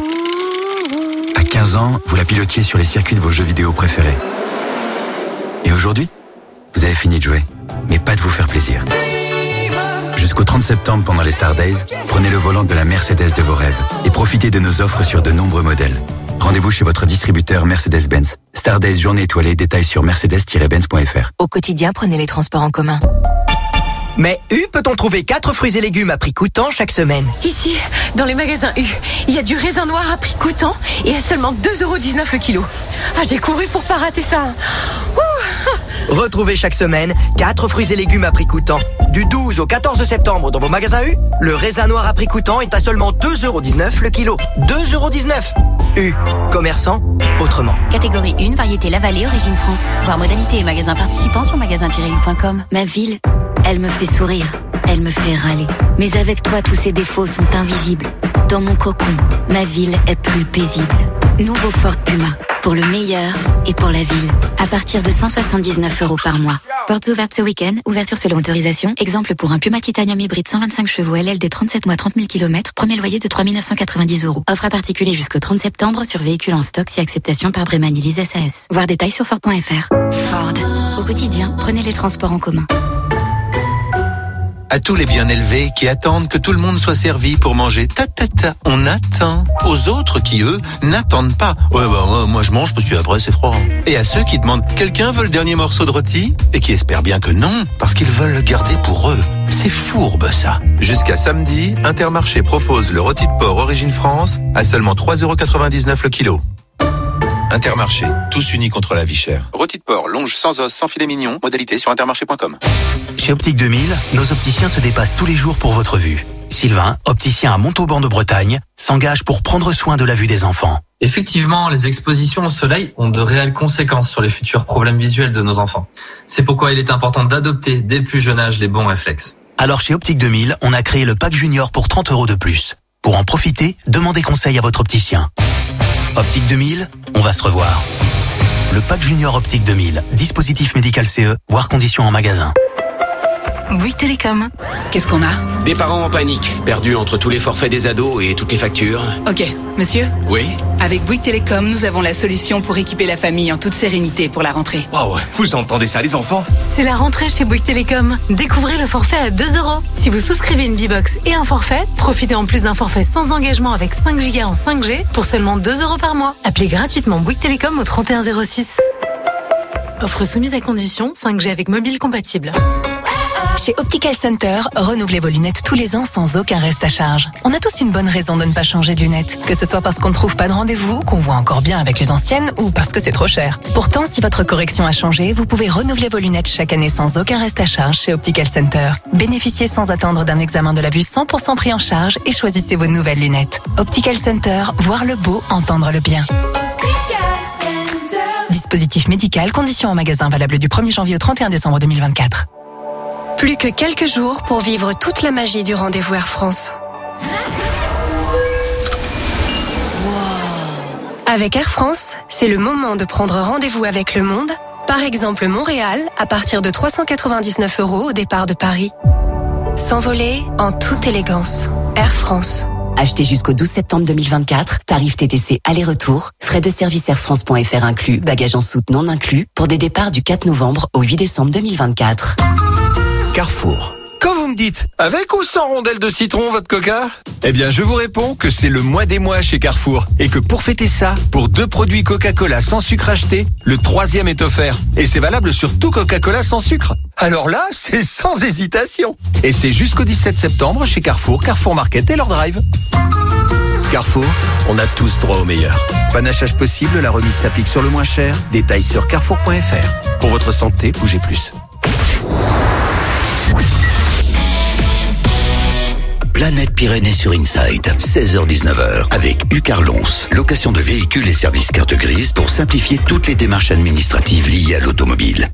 À quinze ans, vous la pilotiez sur les circuits de vos jeux vidéo préférés. Et aujourd'hui, vous avez fini de jouer, mais pas de vous faire plaisir. Jusqu'au trente septembre, pendant les Star Days, prenez le volant de la Mercedes de vos rêves et profitez de nos offres sur de nombreux modèles. Rendez-vous chez votre distributeur Mercedes-Benz. Star Days, journée étoilée, détails sur mercedes tiret benz point f r. Au quotidien, prenez les transports en commun. Mais U peut-on trouver quatre fruits et légumes à prix coûtant chaque semaine? Ici, dans les magasins U, il y a du raisin noir à prix coûtant et à seulement deux euros dix-neuf le kilo. Ah, j'ai couru pour pas rater ça. Ouh. Retrouvez chaque semaine quatre fruits et légumes à prix coûtant. Du douze au quatorze septembre dans vos magasins U, le raisin noir à prix coûtant est à seulement deux euros dix-neuf le kilo. deux euros dix-neuf. U. Commerçant autrement. Catégorie un, variété La Vallée, origine France. Voir modalité et magasins participants sur magasin tiret u point com. Ma ville, elle me fait sourire, elle me fait râler. Mais avec toi, tous ces défauts sont invisibles. Dans mon cocon, ma ville est plus paisible. Nouveau Ford Puma, pour le meilleur et pour la ville. À partir de cent soixante-dix-neuf euros par mois. Portes ouvertes ce week-end, ouverture selon autorisation. Exemple pour un Puma Titanium hybride cent vingt-cinq chevaux L L D trente-sept mois trente mille kilomètres. Premier loyer de trois mille neuf cent quatre-vingt-dix euros. Offre à particulier jusqu'au trente septembre sur véhicules en stock si acceptation par Bréman Elise S A S. Voir détails sur Ford point f r. Ford. Au quotidien, prenez les transports en commun. À tous les bien élevés qui attendent que tout le monde soit servi pour manger ta ta ta, on attend. Aux autres qui, eux, n'attendent pas. Ouais, bah, ouais, moi je mange parce que après c'est froid. Et à ceux qui demandent, quelqu'un veut le dernier morceau de rôti? Et qui espèrent bien que non, parce qu'ils veulent le garder pour eux. C'est fourbe, ça. Jusqu'à samedi, Intermarché propose le rôti de porc Origine France à seulement trois euros quatre-vingt-dix-neuf le kilo. Intermarché, tous unis contre la vie chère. Rôti de porc, longe sans os, sans filet mignon, modalité sur intermarché point com. Chez Optique deux mille, nos opticiens se dépassent tous les jours pour votre vue. Sylvain, opticien à Montauban de Bretagne, s'engage pour prendre soin de la vue des enfants. Effectivement, les expositions au soleil ont de réelles conséquences sur les futurs problèmes visuels de nos enfants. C'est pourquoi il est important d'adopter dès le plus jeune âge les bons réflexes. Alors chez Optique deux mille, on a créé le pack junior pour trente euros de plus. Pour en profiter, demandez conseil à votre opticien. Optique deux mille, on va se revoir. Le pack junior Optique deux mille, dispositif médical C E, voire conditions en magasin. Bouygues Télécom. Qu'est-ce qu'on a? Des parents en panique, perdus entre tous les forfaits des ados et toutes les factures. Ok, monsieur? Oui? Avec Bouygues Télécom, nous avons la solution pour équiper la famille en toute sérénité pour la rentrée. Waouh, vous entendez ça les enfants? C'est la rentrée chez Bouygues Télécom. Découvrez le forfait à deux euros. Si vous souscrivez une B-Box et un forfait, profitez en plus d'un forfait sans engagement avec cinq gigas en cinq G pour seulement deux euros par mois. Appelez gratuitement Bouygues Télécom au trente et un zéro six. Offre soumise à condition, cinq G avec mobile compatible. Chez Optical Center, renouvelez vos lunettes tous les ans sans aucun reste à charge. On a tous une bonne raison de ne pas changer de lunettes. Que ce soit parce qu'on ne trouve pas de rendez-vous, qu'on voit encore bien avec les anciennes ou parce que c'est trop cher. Pourtant, si votre correction a changé, vous pouvez renouveler vos lunettes chaque année sans aucun reste à charge chez Optical Center. Bénéficiez sans attendre d'un examen de la vue cent pour cent pris en charge et choisissez vos nouvelles lunettes. Optical Center, voir le beau, entendre le bien. Dispositif médical, conditions en magasin valable du premier janvier au trente et un décembre deux mille vingt-quatre. Plus que quelques jours pour vivre toute la magie du rendez-vous Air France. Avec Air France, c'est le moment de prendre rendez-vous avec le monde. Par exemple, Montréal, à partir de trois cent quatre-vingt-dix-neuf euros au départ de Paris. S'envoler en toute élégance. Air France. Achetez jusqu'au douze septembre deux mille vingt-quatre, tarif T T C aller-retour, frais de service air france point f r inclus, bagages en soute non inclus, pour des départs du quatre novembre au huit décembre deux mille vingt-quatre. Carrefour. Quand vous me dites, avec ou sans rondelle de citron votre coca? Eh bien, je vous réponds que c'est le mois des mois chez Carrefour. Et que pour fêter ça, pour deux produits Coca-Cola sans sucre achetés, le troisième est offert. Et c'est valable sur tout Coca-Cola sans sucre. Alors là, c'est sans hésitation. Et c'est jusqu'au dix-sept septembre chez Carrefour, Carrefour Market et leur drive. Carrefour, on a tous droit au meilleur. Panachage possible, la remise s'applique sur le moins cher. Détails sur carrefour point f r. Pour votre santé, bougez plus. Planète Pyrénées sur Inside, seize heures dix-neuf heures, avec Ucarlons. Location de véhicules et services carte grise pour simplifier toutes les démarches administratives liées à l'automobile.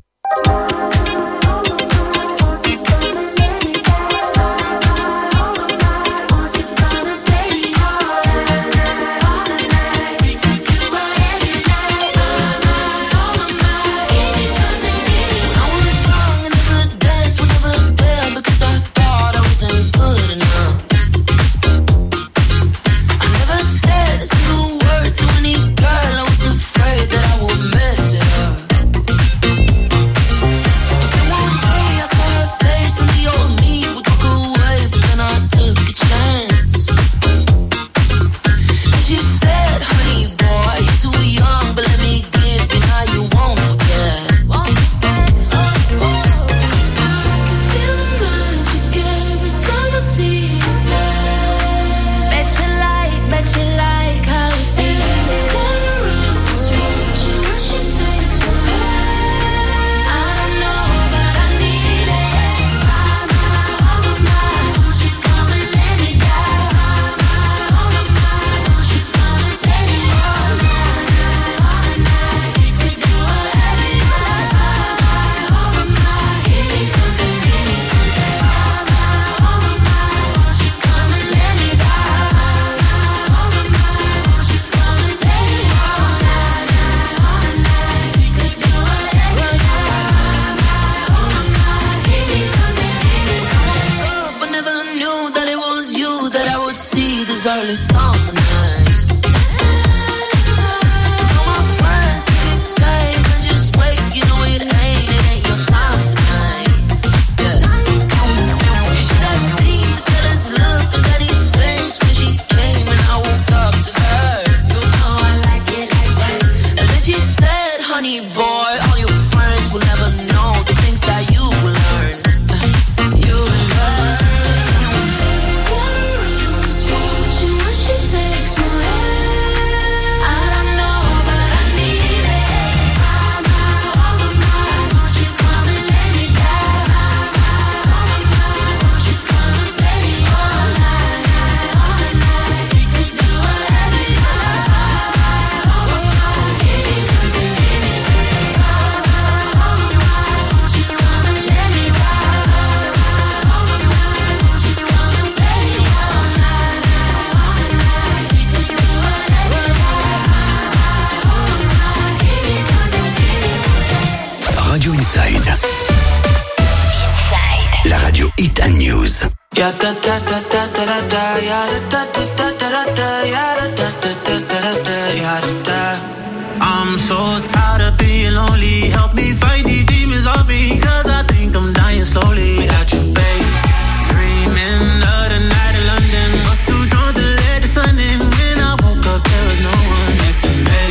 I'm so tired of being lonely. Help me fight these demons off me, cause I think I'm dying slowly without you, babe. Dreaming of the night in London. Was too drunk to let the sun in. When I woke up, there was no one next to me.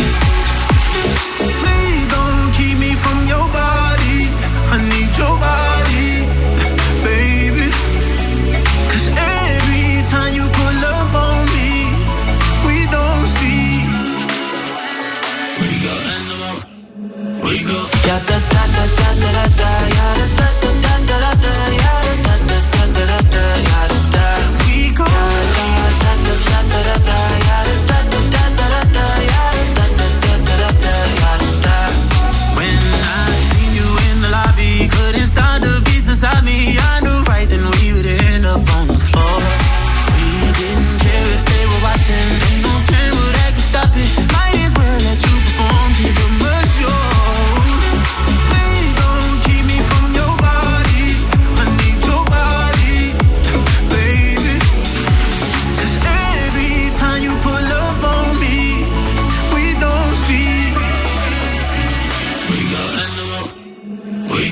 Please don't keep me from your body. I need your body, baby. Cause every time you pull up on me, we don't speak. Where you go? Where you go? Yeah, da da da da da.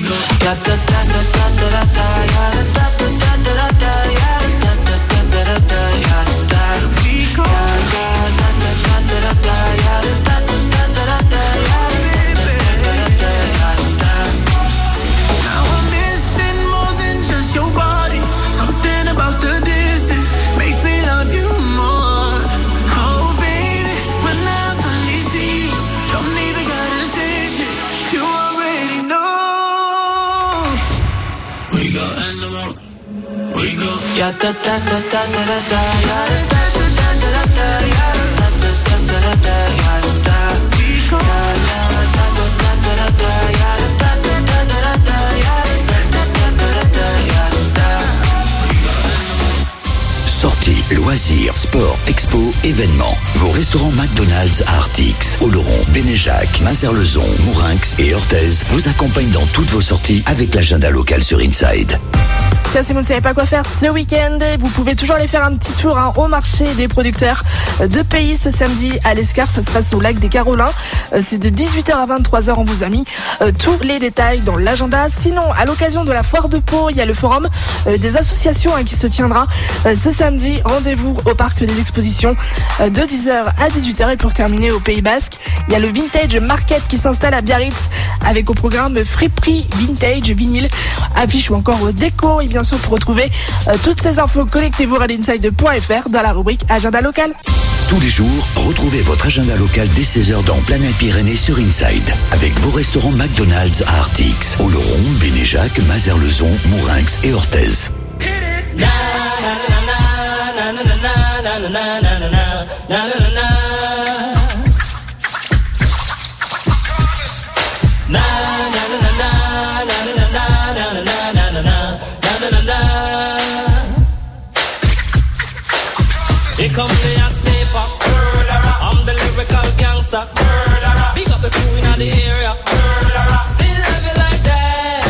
Ya da da da da da da da, ya da da da da da da, ya da da da da da da, ya da. We go. Ya da da da da da da, ya da da da da da da, ya da da da da da, ya da. Now I'm missing more than just your body. Something about the distance makes me love you more. Oh baby, when I finally see you, don't even gotta say shit. You already know. We go animal. We go. Ya da da da da da da da. Ya da da da da da da. Ya da da da da da da. Ya da. We go. Ya da da da da da da. Ya da da da da da da. Ya da da da da da. Ya da. Sorties, loisirs, sport, expo, événements. Vos restaurants McDonald's à Artix, Oloron, Bénéjac, Mazerlezon, Mourinx et Orthez vous accompagnent dans toutes vos sorties avec l'agenda local sur Inside. Tiens, si vous ne savez pas quoi faire ce week-end, vous pouvez toujours aller faire un petit tour hein, au marché des producteurs de pays ce samedi à l'Escar. Ça se passe au lac des Carolins. C'est de dix-huit heures à vingt-trois heures. On vous a mis euh, tous les détails dans l'agenda. Sinon, à l'occasion de la foire de Pau, il y a le forum euh, des associations hein, qui se tiendra euh, ce samedi. Rendez-vous au parc des expositions euh, de dix heures à dix-huit heures. Et pour terminer au Pays Basque, il y a le Vintage Market qui s'installe à Biarritz avec au programme friperie, vintage, vinyle, affiches ou encore euh, déco. Et bien sûr, pour retrouver euh, toutes ces infos, connectez-vous à inside point f r dans la rubrique Agenda local. Tous les jours, retrouvez votre agenda local dès seize heures dans Planète Pyrénées sur Inside. Avec vos restaurants McDonald's à Artix, Oloron, Bénéjac, Mazerlezon, Mourinx et Orthez. Here come the hot stepper. I'm the lyrical gangster. Big up the crew in the area. Still living like that.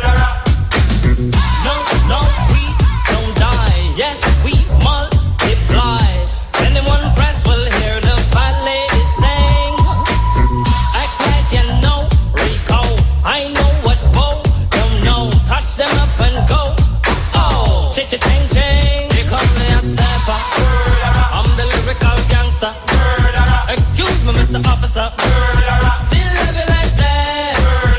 No, no, we don't die. Yes, we multiply. Anyone press will hear the fat lady sing. Act like you know Rico. I know what Bo don't know. Touch them up and go. Oh, ch-ch-ching ching. Here come the hot stepper. I'm the lyrical gangster. Excuse me, Mister Officer. Still living like that.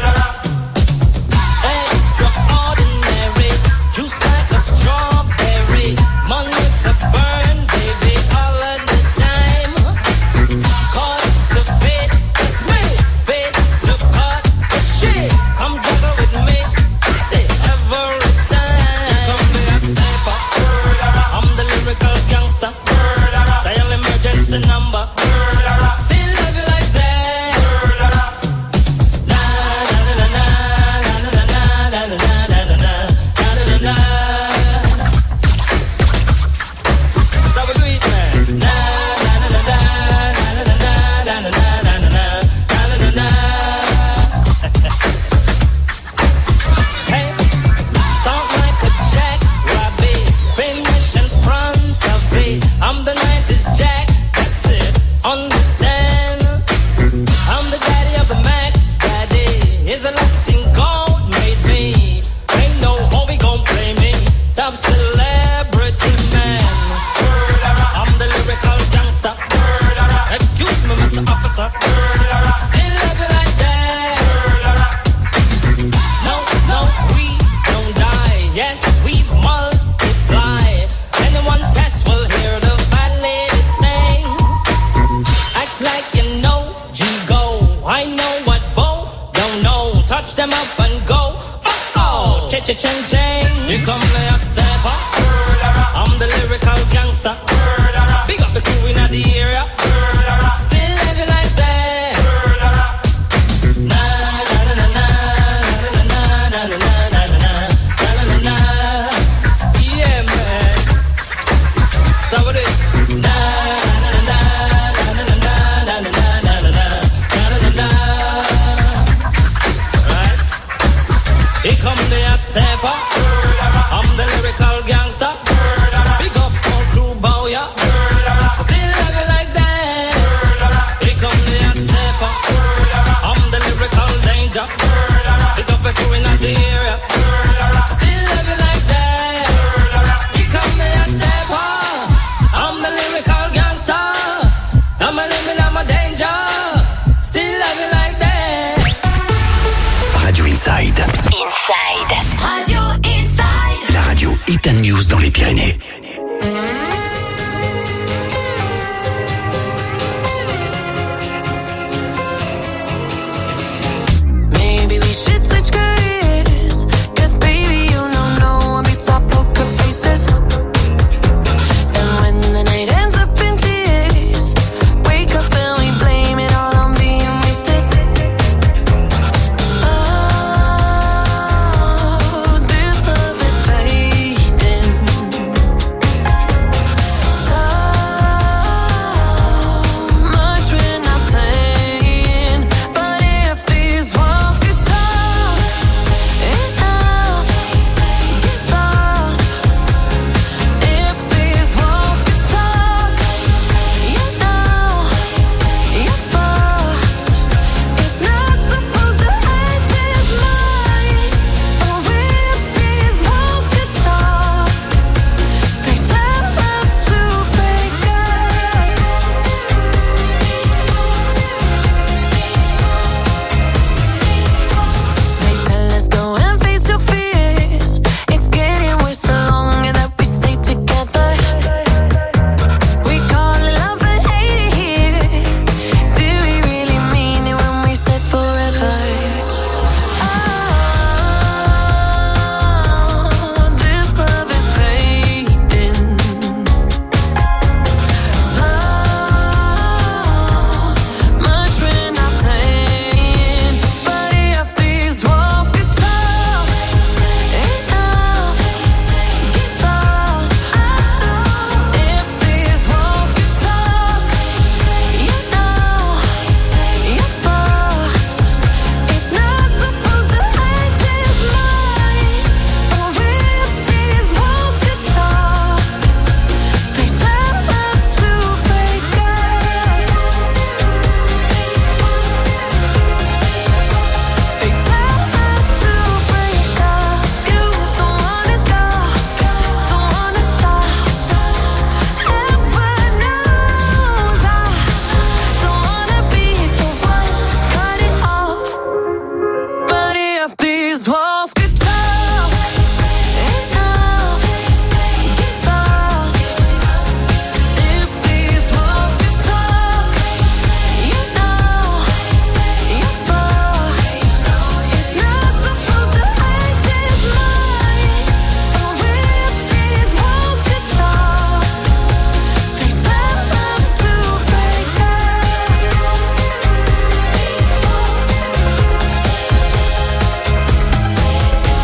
Extraordinary. Juice like a strawberry. Money to burn, baby, all of the time. Call the fit, it's me. Fit to cut the shit. Come juggle with me. Say every time. Come the hot stepper. I'm the lyrical gangster. Dial emergency number. Still love you like that. Na na na na na na na na na na na na na. So we do it, man. Na na na na na na na na na na na na na. Hey, start like a jackrabbit, finish in front of it. I'm the nineties Jack. That's it. Understand? I'm the daddy of the Mac. Daddy is a Latin gold made me. Ain't no homie gon' play me. Top celebrity man. I'm the lyrical gangster. Excuse me, Mister Officer. Still love you like that. No, no, we don't die. Yes, we multiply. Anyone test will hear the fat lady sing. Act like you know G-Go. I know what Bo don't know. Touch them up and go. Oh-oh, ch-ch-ching-ching. Here come the hot stepper. I'm the lyrical gangster. Big up the crew in the area. Still living like that. Na na na na na na na na na na na na na. Yeah, man. So what it? Na na na na na na na na na na na na na. Right? Here come the hot stepper. I'm the lyrical gangster. Big up all crew, bow ya. Still love you like that. Here come the hot stepper. I'm the lyrical danger. Big up the crew in the News dans les Pyrénées.